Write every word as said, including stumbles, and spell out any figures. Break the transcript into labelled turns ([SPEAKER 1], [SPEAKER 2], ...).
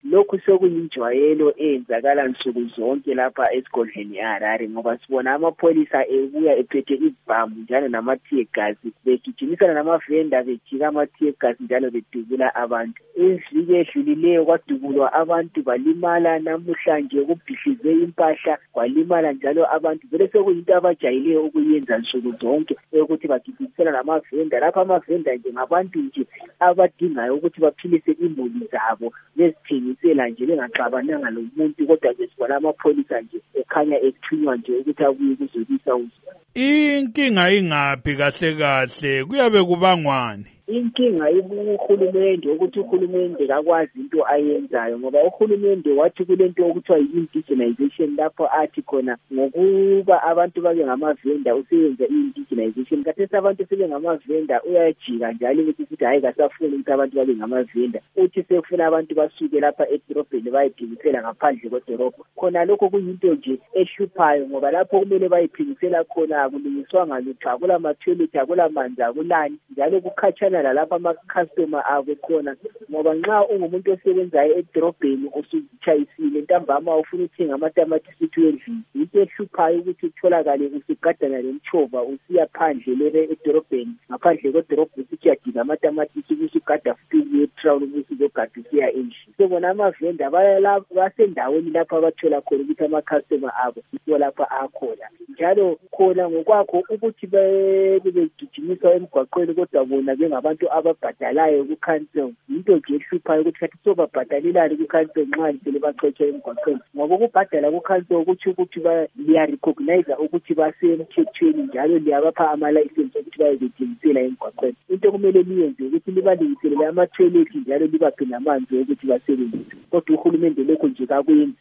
[SPEAKER 1] lokhu sokuyinjwayelo eyenzakala nsuku zonke lapha esigodlweni eHarare ngoba sibona amapholisa ebuya ephethe izibhamu njalo nama-tear gas begijimisana namavenda bejika ama-tear gas njalo bedubula abantu. Iviki edlulileyo kwadubulwa abantu balimala, namuhlanje kubhihlize impahla kwalimala njalo abantu. Vele sekuyinto abajayileyo ukuyenza nsuku zonke ukuthi bagijimisana namavenda. Lapha amavenda nje ngabantu nje abadingayo ukuthi baphilise imuli zabo bezithengisela nje bengaxabananga lomuntu, kodwa ke sibona amapholisa nje ekhanya ethunywa nje ukuthi abuye kuzolisa uzwa.
[SPEAKER 2] Inkinga ingaphi kahle kahle, kuyabe kubangwani?
[SPEAKER 1] Inkinga ibuhulumende ukuthi uhulumende kakwazi into ayenzayo ngoba uhulumende wathi kulento okuthiwa yi-indigenization lapho athi khona ngokuba abantu babe ngamavenda useyenza i-indigenization. Kathesi abantu sebe ngamavenda uyajika njalo ukuthi sithi hayi kasafuni ukuthi abantu babe ngamavenda, uthi sefuna abantu basuke lapha edorobheni bayiphingisela ngaphandle kwedorobho. Khona lokho kuyinto nje ehluphayo ngoba lapho kumele bayiphingisela khona akulungiswanga lutho, akula mathoyilethi, akula manzi, akulani njalo kukhatshana lalapha ama-customer abo khona ngoba nxa ungumuntu osebenzayo edorobheni usuzitshayisile ntambama ufuna ukuthenga amatamatisi twelve, yinto ehluphayo ukuthi utholakale usugadana lemtshova usiya phandle lebe edorobheni, ngaphandle kwedorobho usiyadinga amatamatisi usugada futhi etrawuni ubusuzogada usiya endlini. Sebona amavenda basendaweni lapho abathola khona ukuthi ama-customer abo yiwo lapha akhona njalo khona ngokwakho ukuthi bebegijimiswa emgwaqweni kodwa bona bengabantu ababhadalayo ku-council. Yinto nje ehluphayo ukuthi kathi sobabhadalelani ku-council nxa lisele baxotsha emgwaqweni ngoba ukubhadala ku-council ukuthi ukuthi liyarecognize ukuthi basemthethweni njalo liyabapha amalayisensi ukuthi bayebethengisela emgwaqweni. Into kumele liyenze ukuthi libalungiselele amathoyilethi njalo libaphe namanzi ukuthi basebenzise, kodwa uhulumende lokho nje kakwenzi.